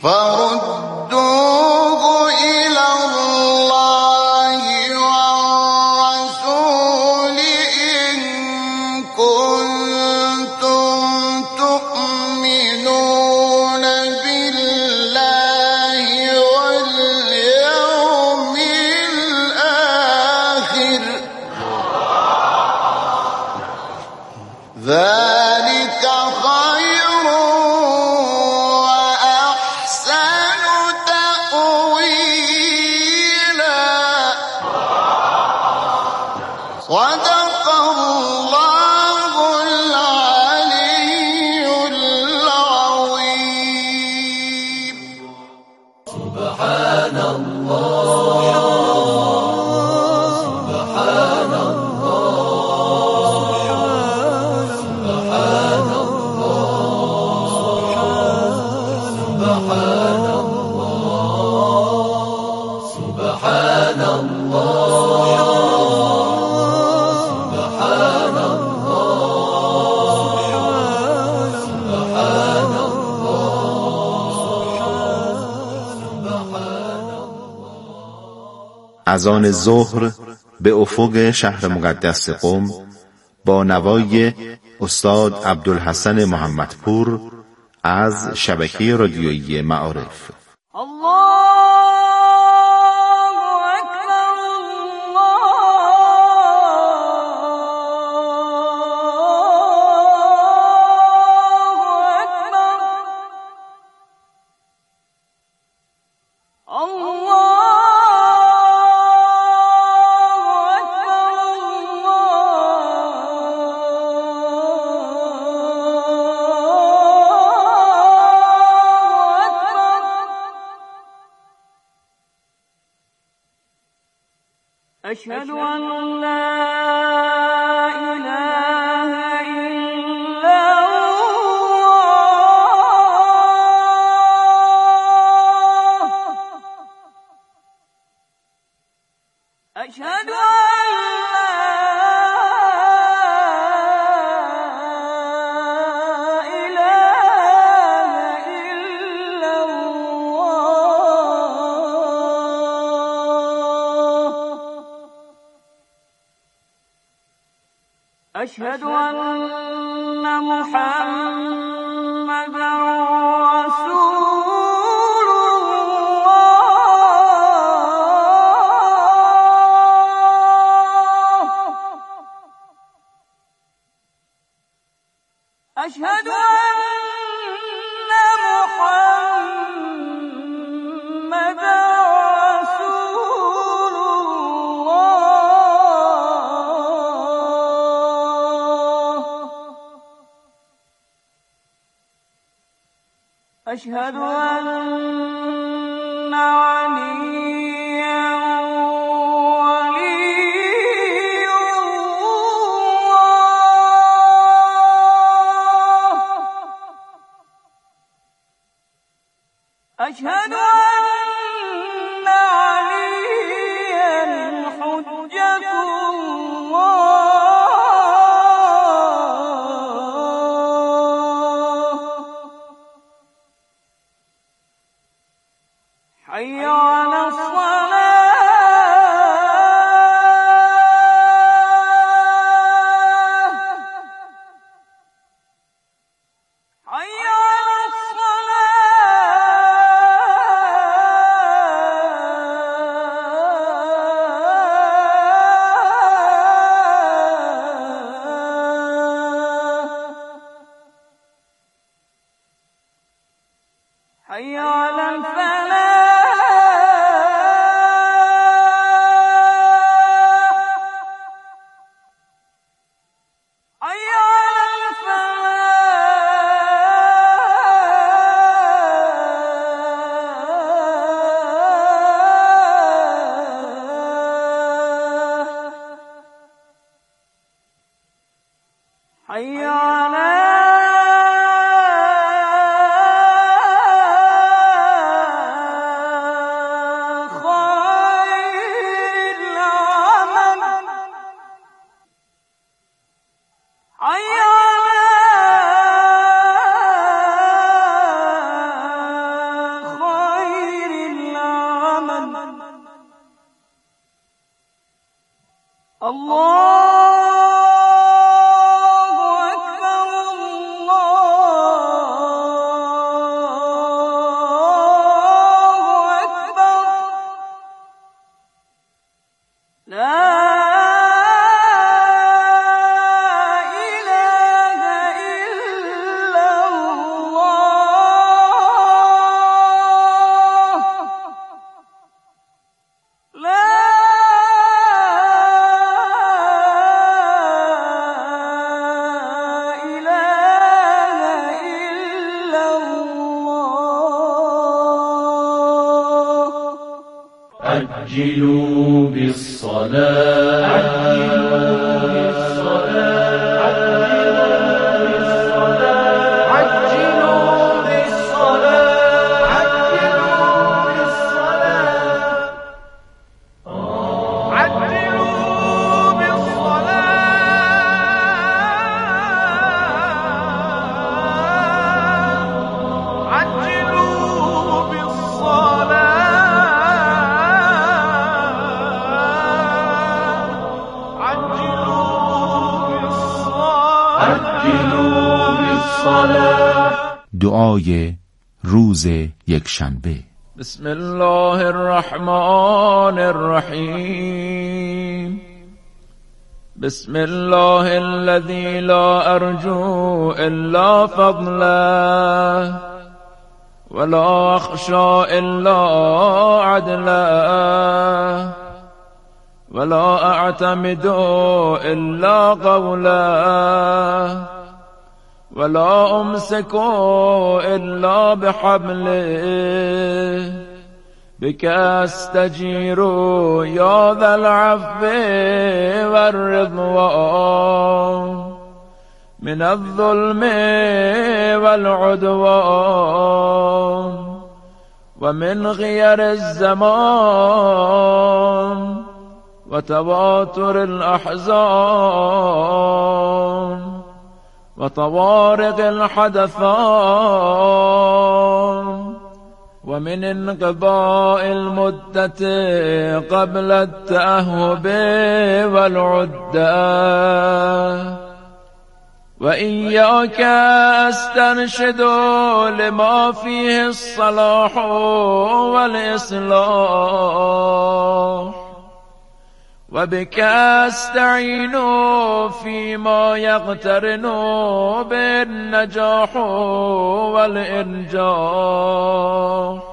فردوه إلى الله والرسول إن كنتم تؤمنون بالله واليوم الآخر ذلك خير وأحسن تأويلا صدق الله العلي العظيم. سبحان الله سبحان الله سبحان الله سبحان اذان ظهر به افق شهر مقدس قم با نوای استاد عبدالحسن محمدپور از شبکه رادیویی معارف. أشهد أن لا إله إلا الله أشهد أن أشهد أن محمدًا رسول الله أشهد أن محمدًا رسول الله أشهد أن عليا ولي الله أشهد أن عليا حجة الله حي على الصلاة حي على الصلاة حي على الفلاح حي على الفلاح حي على عجلوا بالصلاة عجلوا بالصلاة عجلوا بالصلاة عجلوا بالصلاة عجلوا بالصلاة عجلوا بالصلاة دعای روز یکشنبه. بسم الله الرحمن الرحیم. بسم الله الذي لا أرجو إلا فضله ولا أخشى إلا عدله ولا أعتمد إلا قوله ولا أمسك إلا بحبله بك أستجير يا ذا العفو والرضوان من الظلم والعدوان ومن غير الزمان وتواتر الأحزان وطوارق الحدثان ومن انقضاء المدة قبل التأهب والعدة وإياك أسترشد لما فيه الصلاح والإصلاح وبك أستعين فيما يقترن بالنجاح والإنجاح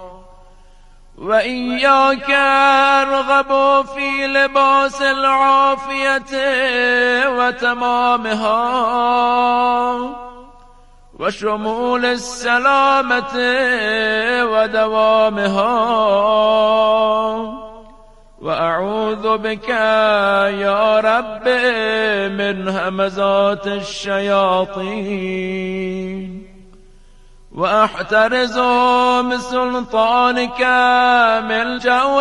وإياك أرغب في لباس العافية وتمامها وشمول السلامة ودوامها وأعوذ بك يا رب من همزات الشياطين وأحترز بسلطانك من جور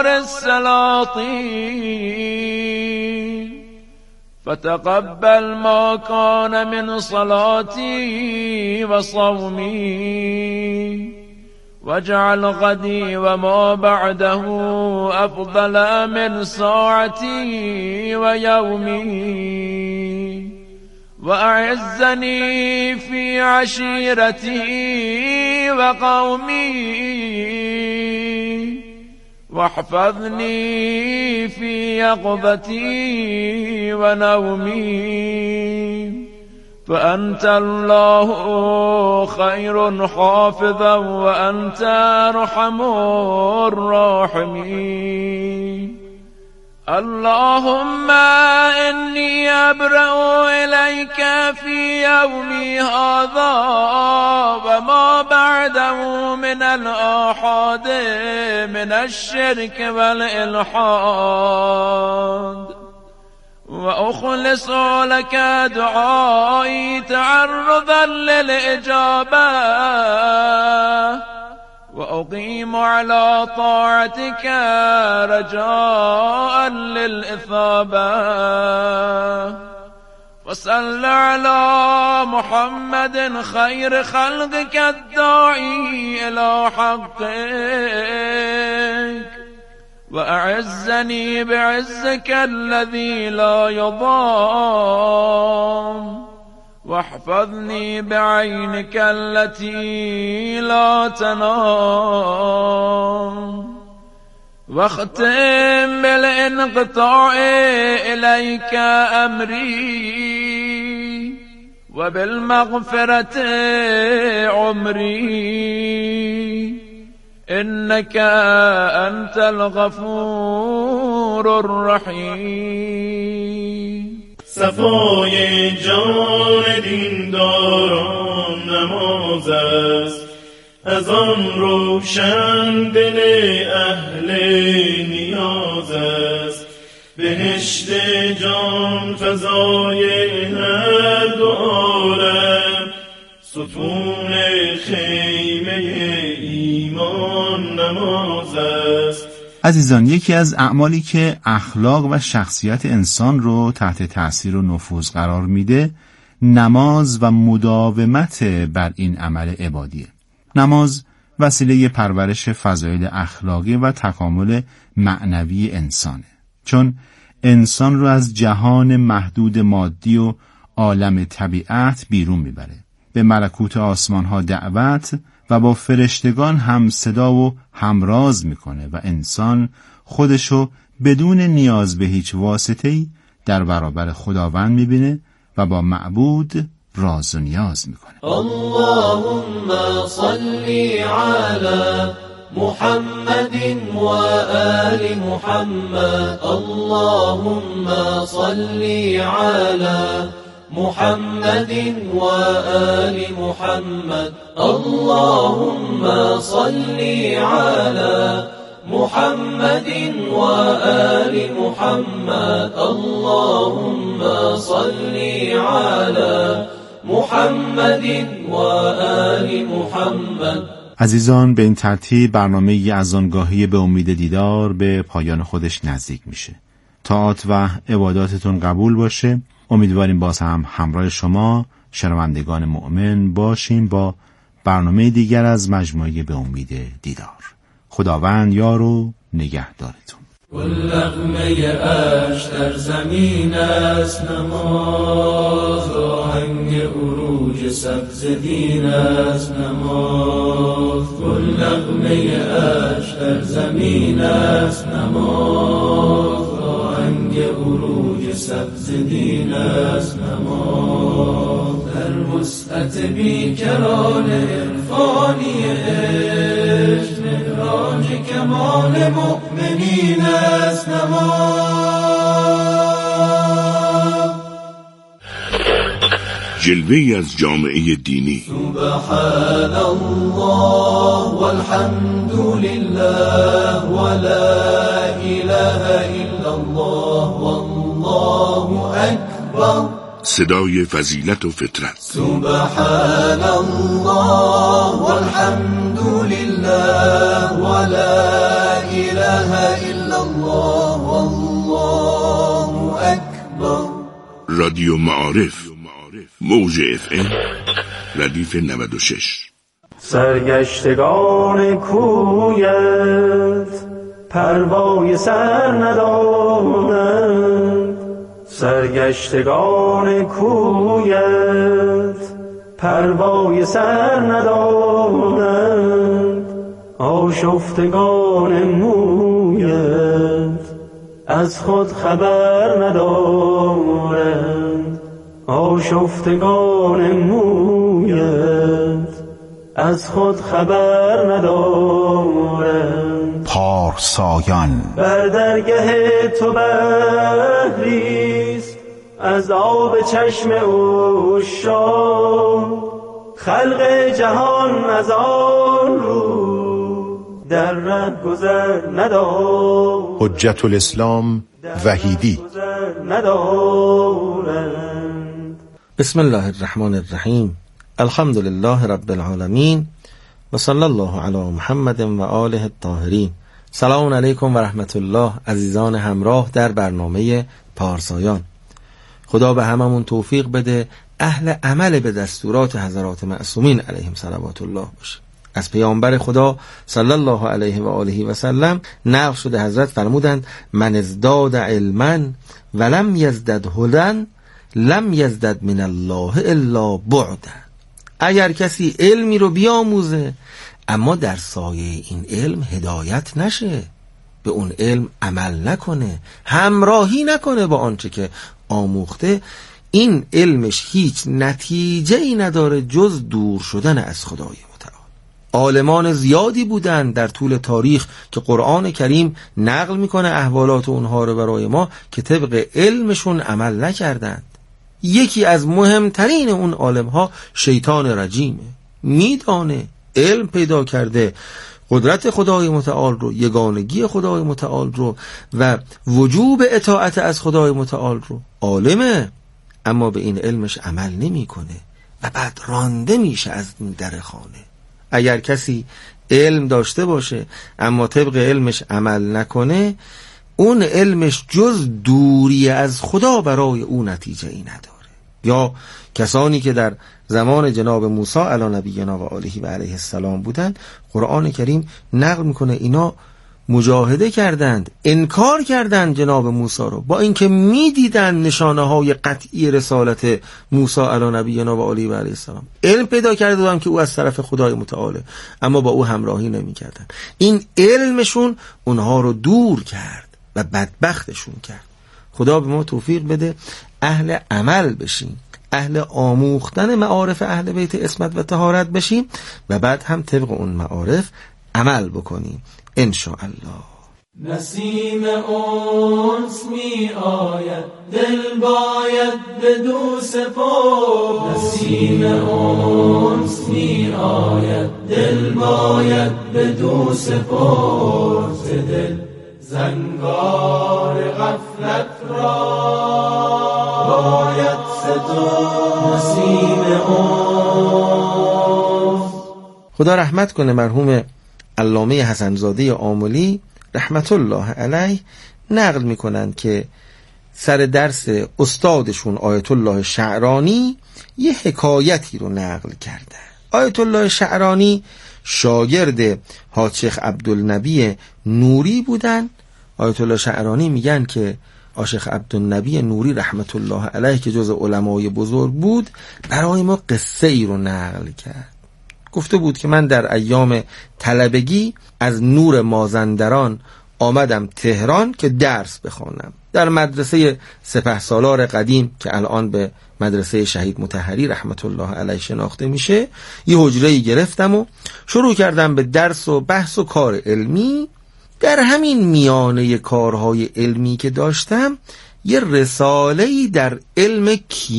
السلاطين فتقبل ما كان من صلاتي وصومي واجعل غدي وما بعده أفضل من ساعتي ويومي وأعزني في عشيرتي وقومي واحفظني في يقظتي ونومي فأنت الله خير حافظا وأنت أرحم الراحمين اللهم إني أبرأ إليك في يومي هذا وما بعده من الآحاد من الشرك والإلحاد وأخلص لك دعائي تعرضا للإجابة وأقيم على طاعتك رجاء للإثابة وصل على محمد خير خلقك الداعي إلى حقك وأعزني بعزك الذي لا يضام واحفظني بعينك التي لا تنام واختم بالانقطاع إليك أمري وبالمغفرة عمري إنك أنت الغفور الرحيم. صفای جان دینداران نماز است، از آن روشن دل اهل نیاز نیاز است. بهشت جان فضای هر دو عالم، ستون خیمه ایمان نماز است. عزیزان، یکی از اعمالی که اخلاق و شخصیت انسان رو تحت تأثیر و نفوذ قرار میده، نماز و مداومت بر این عمل عبادیه. نماز وسیله پرورش فضایل اخلاقی و تکامل معنوی انسانه، چون انسان رو از جهان محدود مادی و عالم طبیعت بیرون میبره، به ملکوت آسمان ها دعوت و با فرشتگان هم صدا و همراز میکنه و انسان خودشو بدون نیاز به هیچ واسطه‌ای در برابر خداوند میبینه و با معبود راز و نیاز میکنه. اللهم صل علی محمد و آل محمد. اللهم صل علی محمد و آل محمد. اللهم صل علی محمد و آل محمد. اللهم صل علی محمد و آل محمد. عزیزان، به این ترتیب برنامه اذانگاهی به امید دیدار به پایان خودش نزدیک میشه. طاعات و عباداتتون قبول باشه. امیدواریم باز هم همراه شما شنوندگان مؤمن باشیم با برنامه دیگر از مجموعه به امید دیدار. خداوند یار و نگهدارتون. لقمه اش در زمین است نماز، آهنگ عروج سبز دین است نماز. لقمه اش در زمین است نماز، آهنگ عروج سبز دین است نماز. در وسعت بیکران عرفانی عشق، مهراج کمال مؤمنین است نماز. جلوه‌ای از جامعه دینی. سبحان الله والحمد لله ولا اله الا الله والله اکبر. صدای فضیلت و فطرت. سبحان الله والحمد لله ولا اله الا الله والله اکبر. رادیو معارف، موج FM ردیف 96. سرگشتگان کویت پروای سر ندارند، سرگشتگان کویت پروای سر ندارند. آشفتگان مویت از خود خبر ندارند، آشفتگان مویت از خود خبر ندارند. پارسایان بر درگه تو بحریست از آب چشم عشاق، خلق جهان از آن رو در ره گذر ندارد. حجت الاسلام وحیدی. بسم الله الرحمن الرحیم. الحمد لله رب العالمین و صلی الله علی محمد و آله الطاهرین. سلام علیکم و رحمت الله عزیزان همراه در برنامه پارسایان. خدا به هممون توفیق بده اهل عمل به دستورات حضرات معصومین علیهم صلوات الله باشه. از پیامبر خدا صلی الله علیه و آله و سلم نقل شده حضرت فرمودند من ازداد علما ولم یزدد هدى لم یزدد من الله الا بعدا. اگر کسی علمی رو بیاموزه اما در سایه این علم هدایت نشه، به اون علم عمل نکنه، همراهی نکنه با آنچه که آموخته، این علمش هیچ نتیجه‌ای نداره جز دور شدن از خدای متعال. عالمان زیادی بودند در طول تاریخ که قرآن کریم نقل میکنه احوالات اونها رو برای ما که طبق علمشون عمل نکردند. یکی از مهمترین اون عالمها شیطان رجیمه. میدانه، علم پیدا کرده، قدرت خدای متعال رو، یگانگی خدای متعال رو و وجوب اطاعت از خدای متعال رو، عالمه، اما به این علمش عمل نمیکنه و بعد رانده میشه از این در خانه. اگر کسی علم داشته باشه اما طبق علمش عمل نکنه، اون علمش جز دوری از خدا برای اون نتیجه ای نداره. یا کسانی که در زمان جناب موسی علی نبینا و آله و علیه السلام بودن، قرآن کریم نقل میکنه اینا مجاهده کردند، انکار کردند جناب موسی رو، با اینکه میدیدن نشانه های قطعی رسالت موسی علی نبینا و آله و علیه السلام، علم پیدا کرده بودن که او از طرف خدای متعاله، اما با او همراهی نمیکردن. این علمشون اونها رو دور کرد و بدبختشون کرد. خدا به ما توفیق بده اهل عمل بشیم، اهل آموختن معارف اهل بیت عصمت و طهارت بشیم و بعد هم طبق اون معارف عمل بکنیم انشاءالله. نسیم انس می آید، دل باید بدو سپرد. نسیم انس می آید، دل باید بدو سپرد. دل زنگار غفلت را باید سترد. نسیم انس. خدا رحمت کنه مرحوم علامه حسنزاده آملی رحمت الله علیه نقل میکنند که سر درس استادشون آیت الله شعرانی یه حکایتی رو نقل کردن. آیت الله شعرانی شاگرد حاج شیخ عبدالنبی نوری بودن. آیت الله شعرانی میگن که شیخ عبدالنبی نوری رحمت الله علیه که جز علمای بزرگ بود، برای ما قصه ای رو نقل کرد. گفته بود که من در ایام طلبگی از نور مازندران آمدم تهران که درس بخوانم در مدرسه سپهسالار قدیم که الان به مدرسه شهید مطهری رحمت الله علیه شناخته میشه. یه حجره‌ای گرفتم و شروع کردم به درس و بحث و کار علمی. در همین میانه کارهای علمی که داشتم، یه رساله‌ای در علم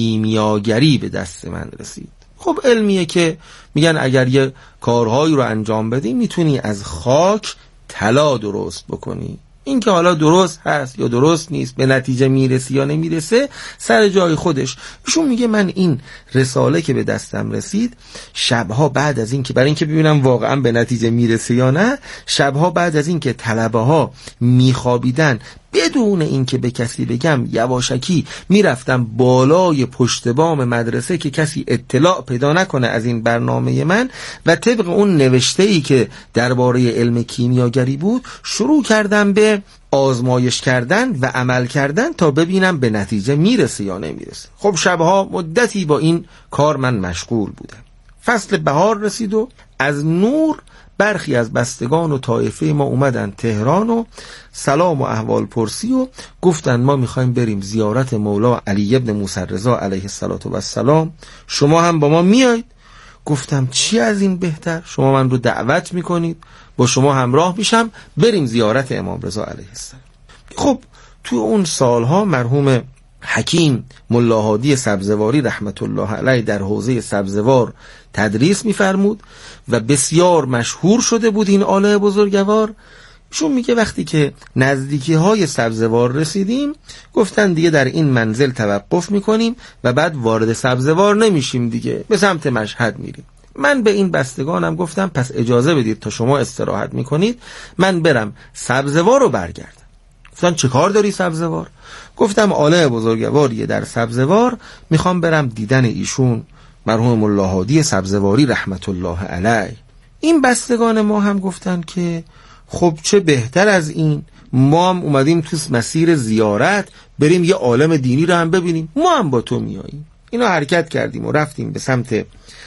کیمیاگری به دست من رسید. خب علمیه که میگن اگر یه کارهایی رو انجام بدی میتونی از خاک طلا درست بکنی. این که حالا درست هست یا درست نیست، به نتیجه میرسی یا نمیرسه، سر جای خودش. ایشون میگه من این رساله که به دستم رسید، شبها بعد از این که برای اینکه ببینم واقعا به نتیجه میرسه یا نه، شبها بعد از این که طلبه ها میخوابیدن، بدون اینکه به کسی بگم یواشکی میرفتم بالای پشت بام مدرسه که کسی اطلاع پیدا نکنه از این برنامه من و طبق اون نوشته‌ای که درباره علم کیمیاگری بود شروع کردم به آزمایش کردن و عمل کردن تا ببینم به نتیجه میرسه یا نمیرسه. خب شبها مدتی با این کار من مشغول بودم. فصل بهار رسید و از نور برخی از بستگان و طایفه ما اومدن تهران و سلام و احوال پرسی و گفتن ما میخوایم بریم زیارت مولا علی ابن موسی رضا علیه السلام، شما هم با ما میایید؟ گفتم چی از این بهتر، شما من رو دعوت میکنید، با شما همراه میشم، بریم زیارت امام رضا علیه السلام. خب تو اون سالها مرحوم حکیم ملا هادی سبزواری رحمت الله علیه در حوزه سبزوار تدریس میفرمود و بسیار مشهور شده بود این عالم بزرگوار. ایشون میگه وقتی که نزدیکی های سبزوار رسیدیم، گفتن دیگه در این منزل توقف میکنیم و بعد وارد سبزوار نمیشیم، دیگه به سمت مشهد میریم. من به این بستگانم گفتم پس اجازه بدید تا شما استراحت میکنید من برم سبزوار رو برگردم. گفتن چه کار داری سبزوار؟ گفتم عالم بزرگواریه در سبزوار، میخوام برم دیدن ایشون مرحوم ملا هادی سبزواری رحمت الله علیه. این بستگان ما هم گفتن که خب چه بهتر از این، ما هم اومدیم تو مسیر زیارت، بریم یه عالم دینی رو هم ببینیم، ما هم با تو میاییم. اینا حرکت کردیم و رفتیم به سمت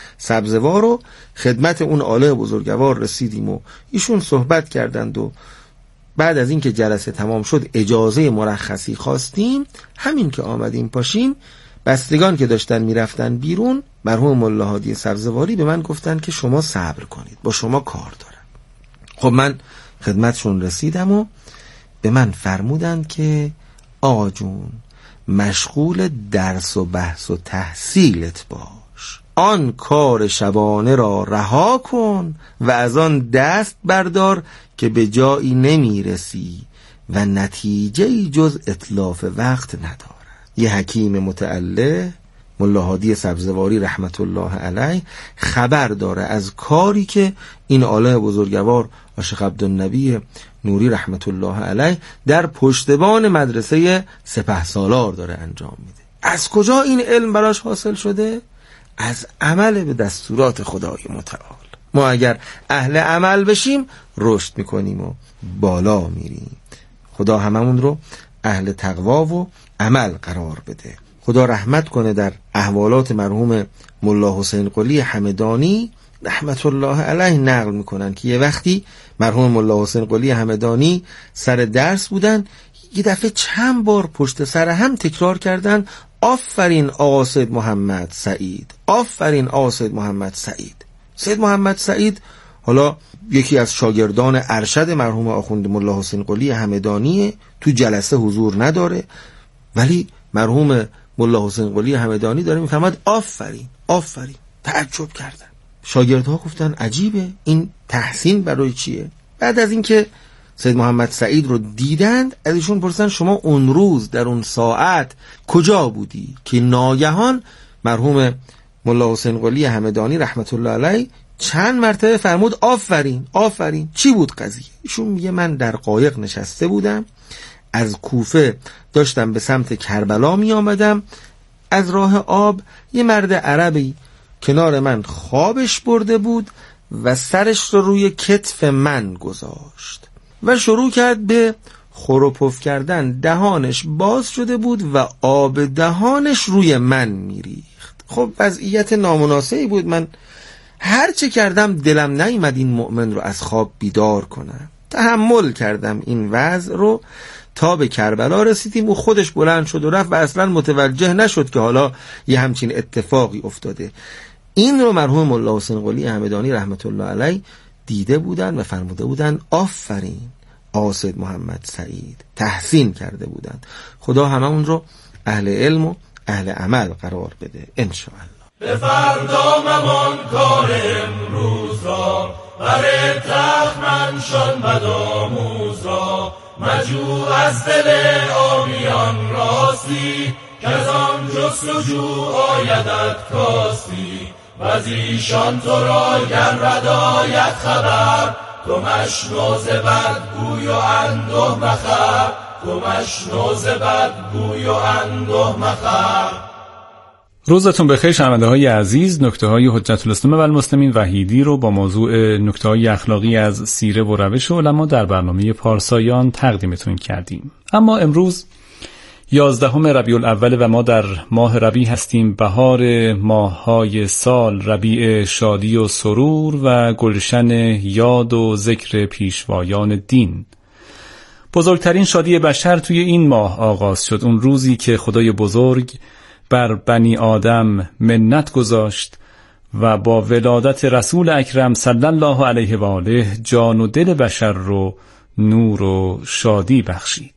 سبزوار و خدمت اون عالم بزرگوار رسیدیم و ایشون صحبت کردند و بعد از اینکه جلسه تمام شد اجازه مرخصی خواستیم. همین که آمدیم پاشیم، بستگان که داشتن میرفتن بیرون، مرحوم ملا هادی سبزواری به من گفتن که شما صبر کنید، با شما کار دارم. خب من خدمتشون رسیدم و به من فرمودن که آقا جون مشغول درس و بحث و تحصیلت باش، آن کار شبانه را رها کن و از آن دست بردار که به جایی نمیرسی و نتیجه جز اتلاف وقت ندارد. یه حکیم متعله ملا هادی سبزواری رحمت الله علیه خبر داره از کاری که این عالم بزرگوار عاشق عبدالنبی نوری رحمت الله علیه در پشتبان مدرسه سپهسالار داره انجام میده. از کجا این علم براش حاصل شده؟ از عمل به دستورات خدای متعال. ما اگر اهل عمل بشیم رشد میکنیم و بالا میریم. خدا هممون رو اهل تقوا و عمل قرار بده. خدا رحمت کنه. در احوالات مرحوم ملا حسین قلی همدانی رحمت الله علیه نقل میکنن که یه وقتی مرحوم ملا حسین قلی همدانی سر درس بودن، یه دفعه چند بار پشت سر هم تکرار کردن آفرین آقا سید محمد سعید، آفرین آقا سید محمد سعید. سید محمد سعید حالا یکی از شاگردان ارشد مرحوم آخوند ملا حسین قلی همدانی، تو جلسه حضور نداره، ولی مرحوم ملا حسین قلی همدانی داره میفهمد آفرین آفرین. تعجب کردن. شاگردها گفتن عجیبه، این تحسین برای چیه؟ بعد از اینکه سید محمد سعید رو دیدند از ایشون پرسیدن شما اون روز در اون ساعت کجا بودی که ناگهان مرحوم ملا حسین قلی همدانی رحمت الله علیه چند مرتبه فرمود آفرین آفرین. چی بود قضیه؟ ایشون میگه من در قایق نشسته بودم، از کوفه داشتم به سمت کربلا می آمدم، از راه آب یه مرد عربی کنار من خوابش برده بود و سرش رو روی کتف من گذاشت و شروع کرد به خور و پف کردن. دهانش باز شده بود و آب دهانش روی من میریخت. خب وضعیت نامناسبی بود. من هر چه کردم دلم نیامد این مؤمن رو از خواب بیدار کنم. تحمل کردم این وضع رو تا به کربلا رسیدیم و خودش بلند شد و رفت و اصلا متوجه نشد که حالا یه همچین اتفاقی افتاده. این رو مرحوم ملا حسین قلی همدانی رحمت الله علیه دیده بودن و فرموده بودن آفرین آقا سید محمد سعید، تحسین کرده بودن. خدا هممون رو اهل علم و اهل عمل قرار بده انشاءالله. به فردا ممان کار امروز را، بر تخت منشان بدآموز را، مجو از دل آبیان راستی، که از آن جستجو آیدت کاستی. و از ایشان تو را گرد آید خبر، تو مشنو ز بدگوی و انده مخر، تو مشنو ز بدگوی و انده مخر. روزتون بخیر شنونده های عزیز. نکته های حجت الاسلام و المسلمین وحیدی رو با موضوع نکته های اخلاقی از سیره و روش علما در برنامه پارسایان تقدیمتون کردیم. اما امروز 11 ربیع الاول و ما در ماه ربیع هستیم، بهار ماه‌های سال، ربیع شادی و سرور و گلشن یاد و ذکر پیشوایان دین. بزرگترین شادی بشر توی این ماه آغاز شد، اون روزی که خدای بزرگ بر بنی آدم منت گذاشت و با ولادت رسول اکرم صلی الله علیه و آله جان و دل بشر رو نور و شادی بخشید.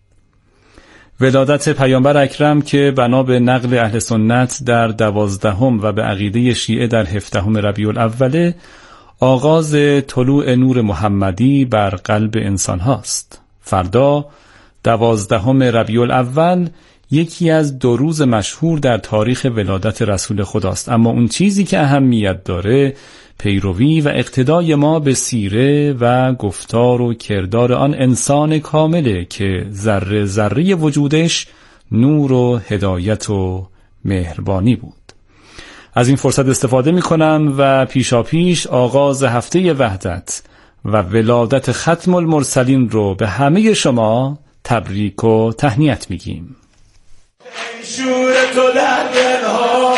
ولادت پیامبر اکرم که بنا به نقل اهل سنت در 12 و به عقیده شیعه در 17 ربیع الاول آغاز طلوع نور محمدی بر قلب انسان هاست. فردا 12 ربیع الاول یکی از 2 روز مشهور در تاریخ ولادت رسول خداست، اما اون چیزی که اهمیت داره پیروی و اقتدای ما به سیره و گفتار و کردار آن انسان کامله که ذره ذره وجودش نور و هدایت و مهربانی بود. از این فرصت استفاده می‌کنم و پیشاپیش آغاز هفته وحدت و ولادت ختم المرسلین رو به همه شما تبریک و تهنیت میگیم. شور تو در دلها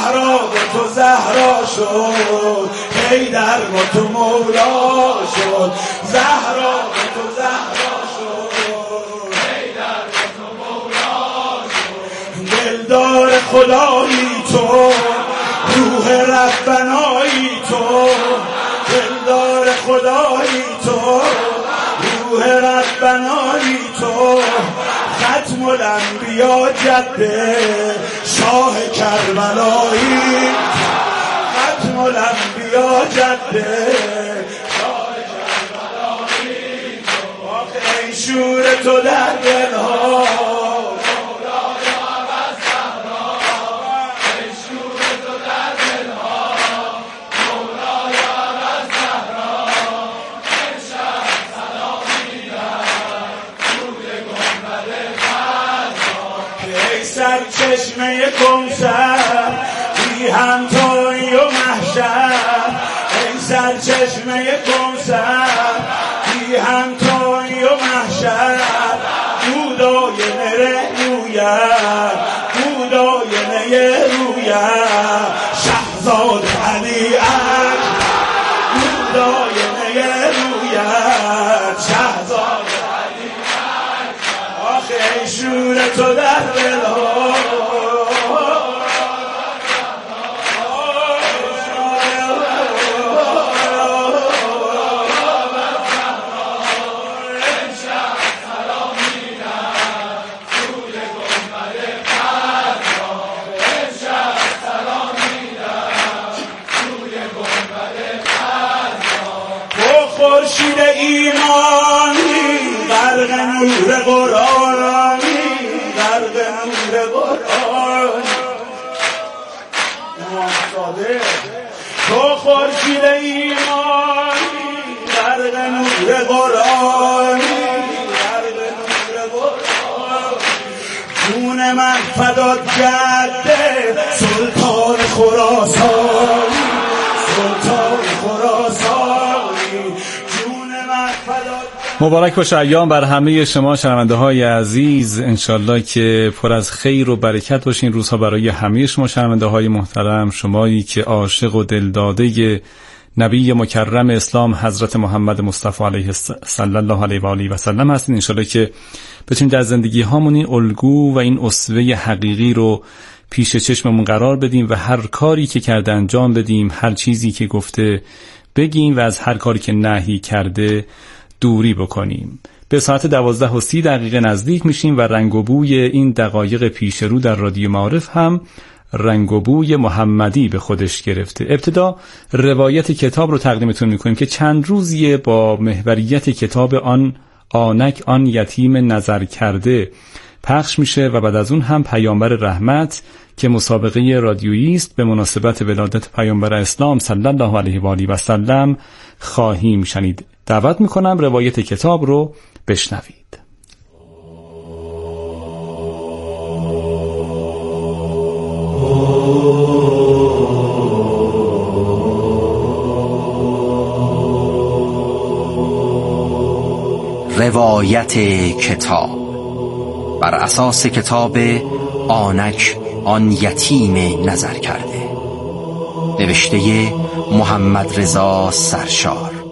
زهرا با تو زهرا شد، حیدر با تو مولا شد. زهرا با تو زهرا شد، حیدر با تو مولا شد. دلدار خدایی تو، روح ربنایی تو، دلدار خدایی تو، روح ربنایی تو. ختم الانبیا جده شاه کربلایی، ختم الانبیا جده شاه کربلایی. آخه ای شور تو در دلها، سرچشمه کوثر بی همتایی و محشر. ای سرچشمه کوثر بی همتایی و محشر. بودای نره رویت، بودای نره رویت. شهزاد علی اکبر، بودای نره رویت. شهزاد علی اکبر. آخه ای شور تو در دلها، خورشید ایمانی غرق نور قرآنی، غرق نور قرآنی. تو خورشید ایمانی غرق نور قرآنی، غرق نور قرآنی. جون من فدات جده سلطان خراسانی، سلطان خراسانی. مبارک باشه ایام بر همه شما شنونده های عزیز. انشالله که پر از خیر و برکت باشین روزها برای همه شما شنونده های محترم. شمایی که عاشق و دلداده نبی مکرم اسلام حضرت محمد مصطفی علیه صلی الله علیه و آله و سلم هستین. انشالله که بتونیم در زندگی هامون این الگو و این اسوه حقیقی رو پیش چشممون قرار بدیم و هر کاری که کرده انجام بدیم، هر چیزی که گفته بگیم و از هر کاری که نهی کرده دوری بکنیم. به ساعت 12:30 نزدیک میشیم و رنگ و بوی این دقایق پیش رو در رادیو معارف هم رنگ و بوی محمدی به خودش گرفته. ابتدا روایت کتاب رو تقدیمتون میکنیم که چند روزیه با محوریت کتاب آنک آن یتیم نظر کرده پخش میشه و بعد از اون هم پیامبر رحمت که مسابقه رادیویی است به مناسبت ولادت پیامبر اسلام صلی الله علیه و آله و سلم خواهیم شنید. دعوت میکنم روایت کتاب رو بشنوید. روایت کتاب بر اساس کتاب آنک آن یتیم نظر کرده، نوشته محمد رضا سرشار،